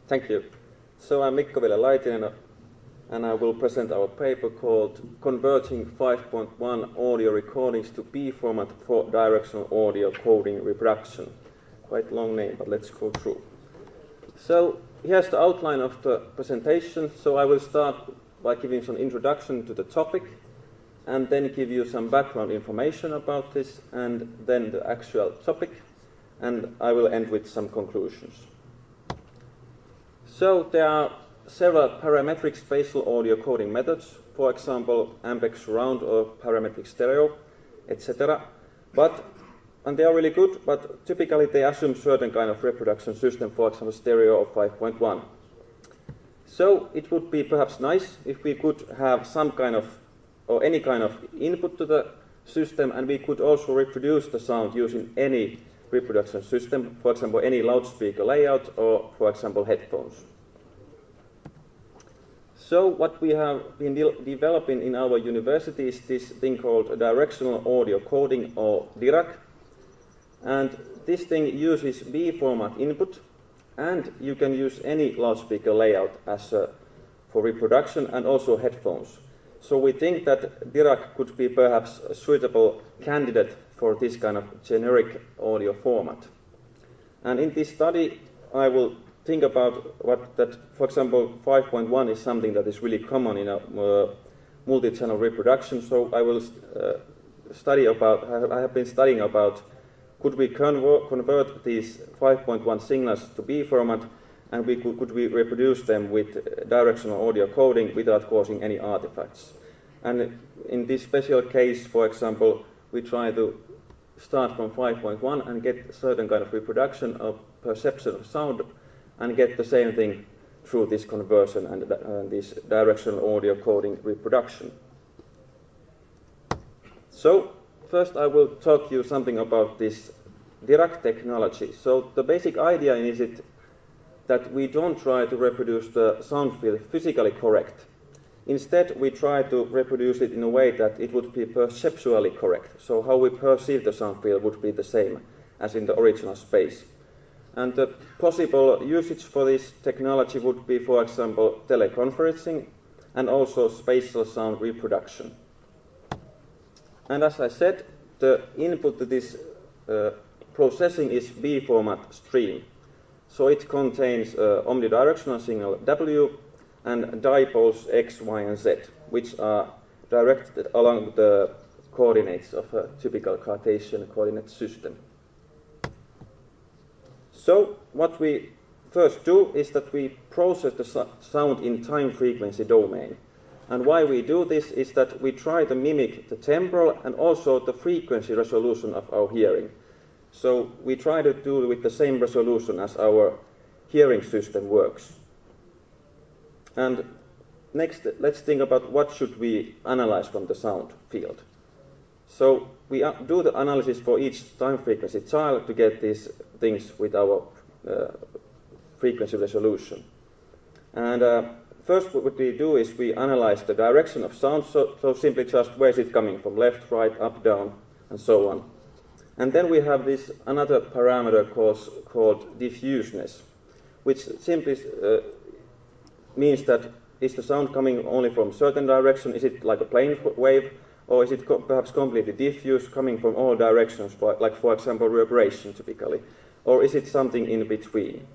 Thank you. So I'm Mikko Ville-Laitinen, and I will present our paper called Converting 5.1 Audio Recordings to B Format for Directional Audio Coding Reproduction. Quite a long name, but let's go through. So here's the outline of the presentation. So I will start by giving some introduction to the topic, and then give you some background information about this, and then the actual topic, and I will end with some conclusions. So there are several parametric spatial audio coding methods, for example, Ampex surround or parametric stereo, etc. And they are really good, but typically they assume certain kind of reproduction system, for example, stereo of 5.1. So it would be perhaps nice if we could have some kind of, or any kind of input to the system, and we could also reproduce the sound using any reproduction system, for example, any loudspeaker layout or, for example, headphones. So what we have been developing in our university is this thing called directional audio coding, or DIRAC. And this thing uses B format input, and you can use any loudspeaker layout as for reproduction, and also headphones. So we think that DIRAC could be perhaps a suitable candidate for this kind of generic audio format. And in this study, I will think about for example, 5.1 is something that is really common in a multi-channel reproduction. So I will I have been studying about could we convert these 5.1 signals to B format, and could we reproduce them with directional audio coding without causing any artifacts. And in this special case, for example, we try to start from 5.1 and get a certain kind of reproduction of perception of sound, and get the same thing through this conversion and this directional audio coding reproduction. So first I will talk you something about this DIRAC technology. So the basic idea is that we don't try to reproduce the sound field physically correct. Instead, we try to reproduce it in a way that it would be perceptually correct. So how we perceive the sound field would be the same as in the original space. And the possible usage for this technology would be, for example, teleconferencing and also spatial sound reproduction. And as I said, the input to this processing is B format stream. So it contains omnidirectional signal W and dipoles X, Y, and Z, which are directed along the coordinates of a typical Cartesian coordinate system. So what we first do is that we process the sound in time-frequency domain. And why we do this is that we try to mimic the temporal and also the frequency resolution of our hearing. So we try to do it with the same resolution as our hearing system works. And next, let's think about what should we analyze from the sound field. So we do the analysis for each time frequency child to get these things with our frequency resolution. And first what we do is we analyze the direction of sound, so simply just where is it coming from, left, right, up, down, and so on. And then we have this another parameter called diffuseness, which simply means that is the sound coming only from certain direction? Is it like a plane wave, or is it perhaps completely diffuse, coming from all directions, like for example reverberation typically, or is it something in between?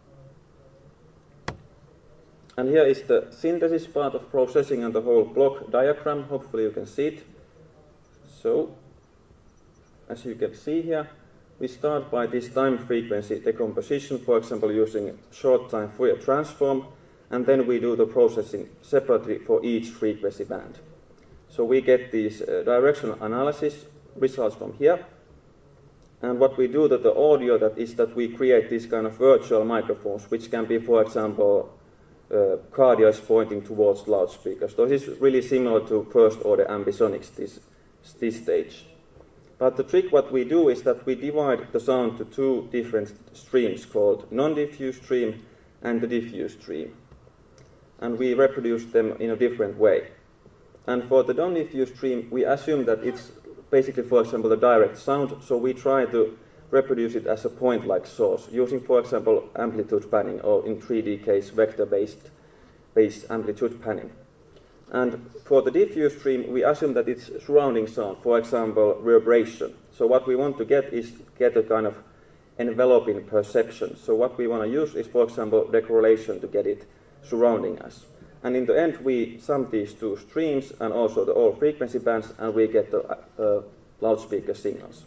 And here is the synthesis part of processing and the whole block diagram. Hopefully you can see it. So, as you can see here, we start by this time frequency decomposition, for example using short time Fourier transform, and then we do the processing separately for each frequency band. So we get these directional analysis results from here, and what we do to the audio is that we create these kind of virtual microphones, which can be, for example, cardioids pointing towards loudspeakers. So this is really similar to first order ambisonics, this stage. But the trick what we do is that we divide the sound to two different streams called non-diffuse stream and the diffuse stream. And we reproduce them in a different way. And for the non-diffuse stream, we assume that it's basically, for example, the direct sound. So we try to reproduce it as a point-like source, using, for example, amplitude panning, or in 3D case, vector-based amplitude panning. And for the diffuse stream, we assume that it's surrounding sound, for example, reverberation. So what we want to get is get a kind of enveloping perception. So what we want to use is, for example, decorrelation to get it surrounding us. And in the end, we sum these two streams and also the all frequency bands, and we get the loudspeaker signals.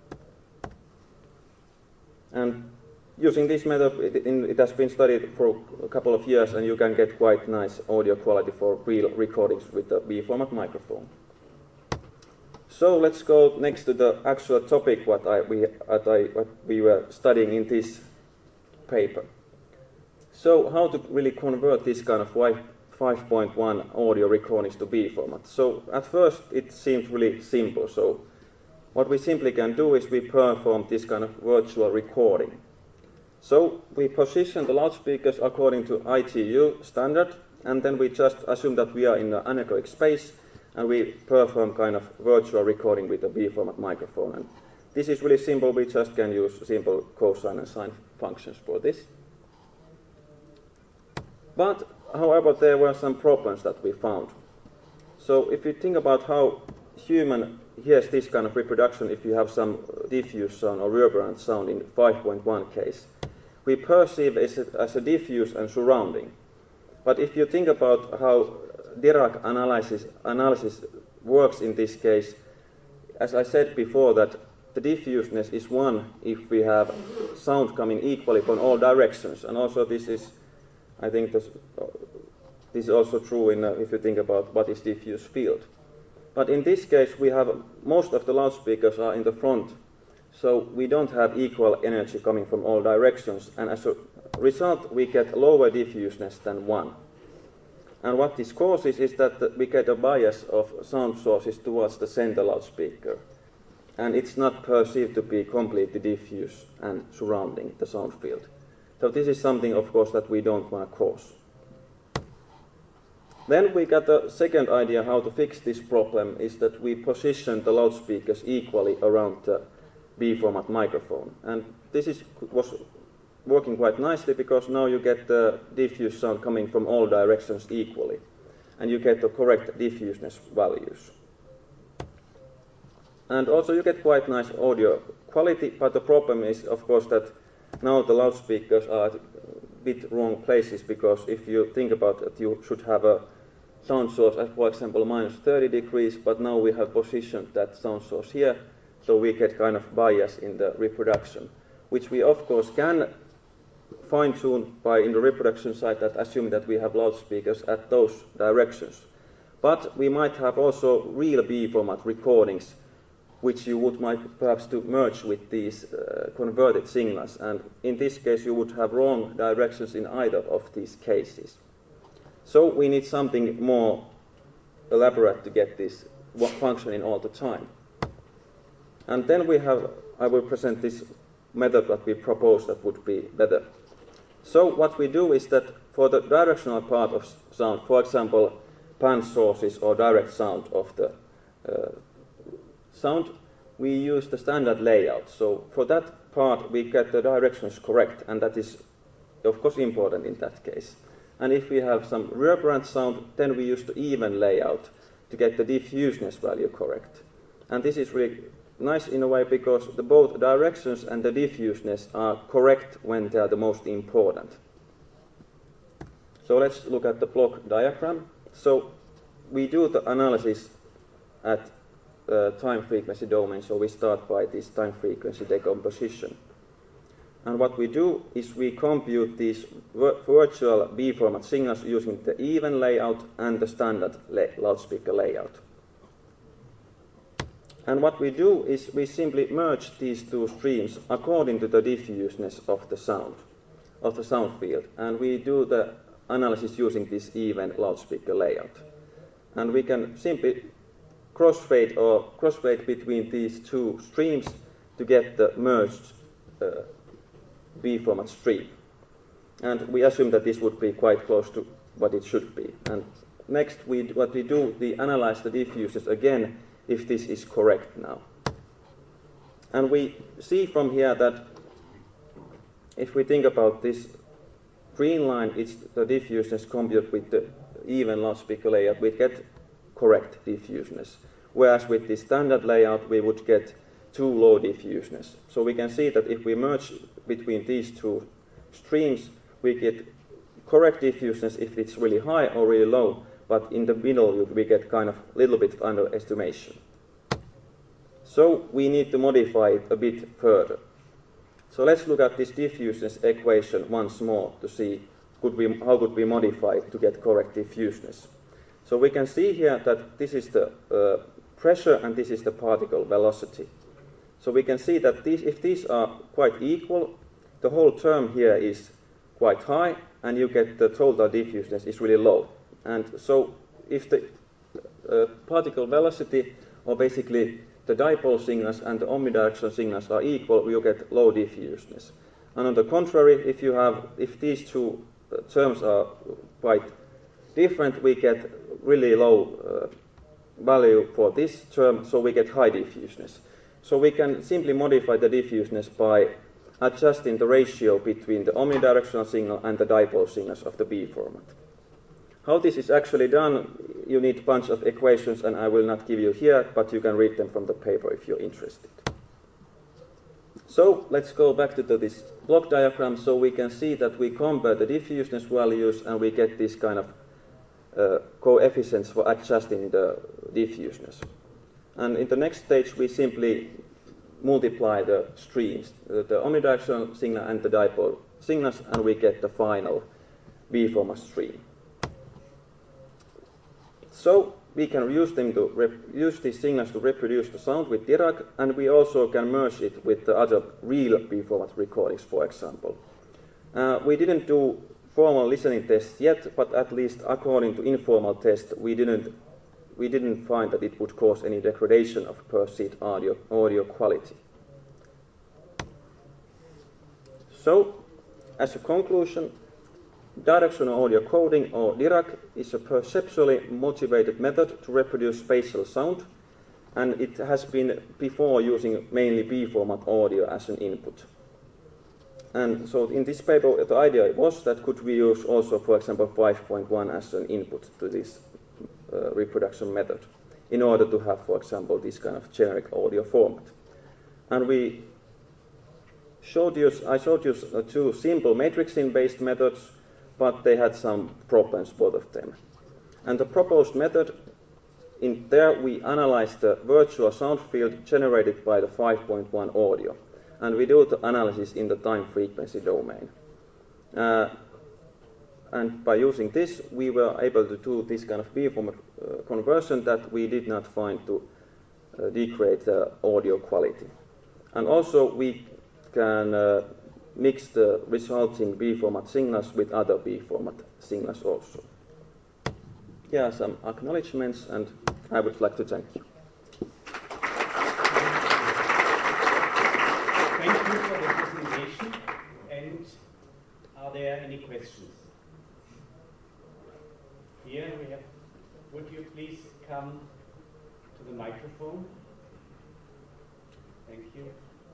And using this method, it has been studied for a couple of years, and you can get quite nice audio quality for real recordings with the B-format microphone. So let's go next to the actual topic what we were studying in this paper. So how to really convert this kind of 5.1 audio recordings to B-format. So at first it seemed really simple. So what we simply can do is we perform this kind of virtual recording. So we position the loudspeakers according to ITU standard, and then we just assume that we are in an anechoic space, and we perform kind of virtual recording with a B-format microphone. And this is really simple. We just can use simple cosine and sine functions for this. But, however, there were some problems that we found. So if you think about how human hears this kind of reproduction, if you have some diffuse sound or reverberant sound in 5.1 case, we perceive it as a diffuse and surrounding. But if you think about how Dirac analysis works in this case, as I said before, that the diffuseness is 1 if we have sound coming equally from all directions. And also this is, I think this is also true if you think about what is diffuse field. But in this case, we have most of the loudspeakers are in the front, so we don't have equal energy coming from all directions, and as a result, we get lower diffuseness than 1. And what this causes is that we get a bias of sound sources towards the center loudspeaker, and it's not perceived to be completely diffuse and surrounding the sound field. So this is something, of course, that we don't want to cause. Then we got the second idea how to fix this problem is that we position the loudspeakers equally around the B-format microphone. And this was working quite nicely because now you get the diffuse sound coming from all directions equally. And you get the correct diffuseness values. And also you get quite nice audio quality, but the problem is, of course, that now the loudspeakers are at a bit wrong places, because if you think about it, you should have a sound source at, for example, minus 30 degrees, but now we have positioned that sound source here, so we get kind of bias in the reproduction, which we, of course, can fine-tune by in the reproduction side, that assuming that we have loudspeakers at those directions. But we might have also real B-format recordings, which you would might perhaps to merge with these converted signals, and in this case you would have wrong directions in either of these cases. So we need something more elaborate to get this functioning all the time. And then I will present this method that we propose that would be better. So what we do is that for the directional part of sound, for example, pan sources or direct sound of the sound, we use the standard layout. So for that part, we get the directions correct, and that is, of course, important in that case. And if we have some reverberant sound, then we use the even layout to get the diffuseness value correct. And this is really nice in a way because both directions and the diffuseness are correct when they are the most important. So let's look at the block diagram. So we do the analysis at time frequency domain, so we start by this time frequency decomposition. And what we do is we compute these virtual B-format signals using the even layout and the standard loudspeaker layout. And what we do is we simply merge these two streams according to the diffuseness of the sound field. And we do the analysis using this even loudspeaker layout. And we can simply crossfade between these two streams to get the merged B-format stream. And we assume that this would be quite close to what it should be. And next, what we do, we analyze the diffuseness again if this is correct now. And we see from here that if we think about this green line, it's the diffuseness compared with the even loudspeaker layout, we get correct diffuseness. Whereas with the standard layout, we would get too low diffuseness. So we can see that if we merge between these two streams, we get correct diffuseness if it's really high or really low, but in the middle we get kind of a little bit underestimation. So we need to modify it a bit further. So let's look at this diffuseness equation once more to see how could we modify it to get correct diffuseness. So we can see here that this is the pressure and this is the particle velocity. So we can see that if these are quite equal, the whole term here is quite high, and you get the total diffuseness is really low. And so if the particle velocity, or basically the dipole signals and the omnidirectional signals are equal, you get low diffuseness. And on the contrary, if these two terms are quite different, we get really low value for this term, so we get high diffuseness. So we can simply modify the diffuseness by adjusting the ratio between the omnidirectional signal and the dipole signals of the B format. How this is actually done, you need a bunch of equations, and I will not give you here, but you can read them from the paper if you're interested. So let's go back to this block diagram. So we can see that we compare the diffuseness values and we get this kind of coefficients for adjusting the diffuseness. And in the next stage, we simply multiply the streams, the omnidirectional signal and the dipole signals, and we get the final B format stream. So we can use these signals to reproduce the sound with Dirac, and we also can merge it with the other real B format recordings, for example. We didn't do formal listening tests yet, but at least according to informal tests, we didn't find that it would cause any degradation of perceived audio quality. So, as a conclusion, directional audio coding, or Dirac, is a perceptually motivated method to reproduce spatial sound, and it has been before using mainly B format audio as an input. And so in this paper, the idea was that could we use also, for example, 5.1 as an input to this reproduction method in order to have, for example, this kind of generic audio format. And I showed you two simple matrixing-based methods, but they had some problems, both of them. And the proposed method, in there we analyze the virtual sound field generated by the 5.1 audio, and we do the analysis in the time frequency domain. And by using this, we were able to do this kind of B format conversion that we did not find to degrade the audio quality. And also we can mix the resulting B format signals with other B format signals also. Here are some acknowledgements, and I would like to thank you. Thank you for the presentation. And are there any questions? Here we have, would you please come to the microphone? Thank you.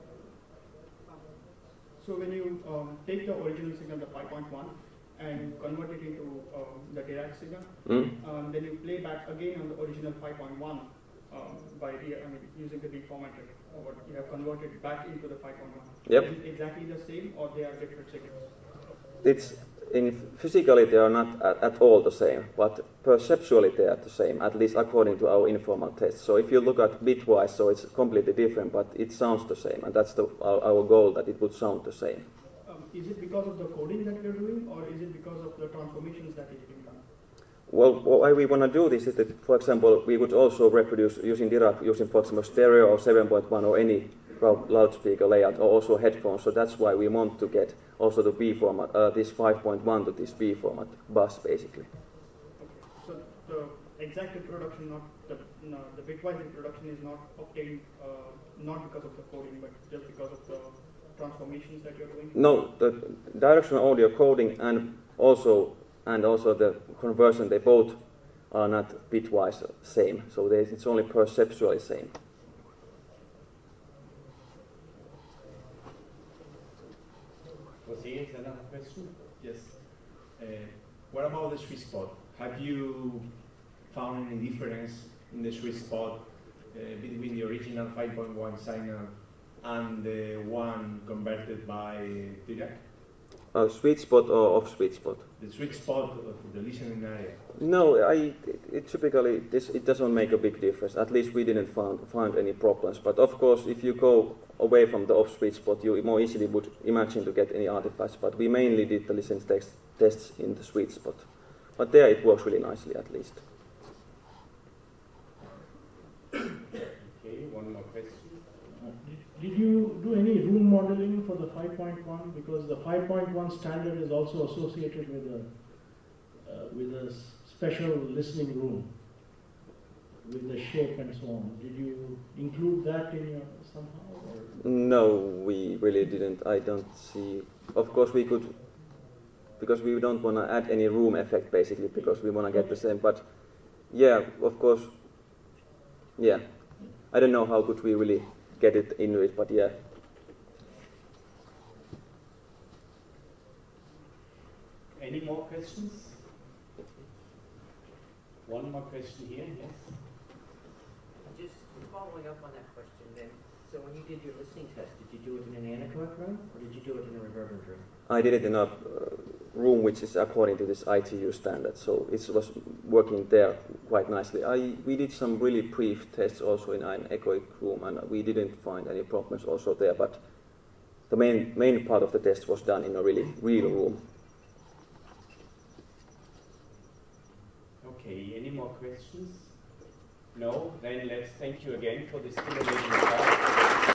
So when you take the original signal, the 5.1, and convert it into the Dirac signal, then you play back again on the original 5.1 by using the deformator, what you have converted back into the 5.1. Yep. Is it exactly the same, or they are different signals? It's physically they are not at all the same, but perceptually they are the same, at least according to our informal tests. So if you look at bitwise, so it's completely different, but it sounds the same, and that's our goal, that it would sound the same. Is it because of the coding that you're doing, or is it because of the transformations that is being done? Well, why we want to do this is that, for example, we would also reproduce using Dirac, using, for example, stereo or 7.1 or any loudspeaker layout, or also headphones. So that's why we want to get also the B format, this 5.1 to this B format bus, basically. Okay. So the exact reproduction, not the bitwise reproduction, is not obtained not because of the coding, but just because of the transformations that you're doing? No, the directional audio coding and also the conversion, they both are not bitwise same. So it's only perceptually same. Okay, is there another question? Yes. What about the sweet spot? Have you found any difference in the sweet spot between the original 5.1 signal and the one converted by Dirac? Sweet spot or off sweet spot? The sweet spot of the listening area. No, typically it doesn't make a big difference. At least we didn't find any problems. But of course, if you go away from the off sweet spot, you more easily would imagine to get any artifacts. But we mainly did the listen tests in the sweet spot. But there it works really nicely, at least. Okay, one more question. Did you do any room modeling for the 5.1? Because the 5.1 standard is also associated with a special listening room with the shape and so on. Did you include that in your somehow? Or? No, we really didn't. I don't see. Of course, we could, because we don't want to add any room effect, basically, because we want to get the same. But yeah, of course, yeah. I don't know how could we really get it into it, but yeah. Any more questions? One more question here, yes. Just following up on that question then, so when you did your listening test, did you do it in an anechoic room or did you do it in a reverberant room? I did it in a room which is according to this ITU standard, so it was working there quite nicely. We did some really brief tests also in an echoic room, and we didn't find any problems also there, but the main part of the test was done in a really real room. Okay, any more questions? No? Then let's thank you again for this stimulating talk.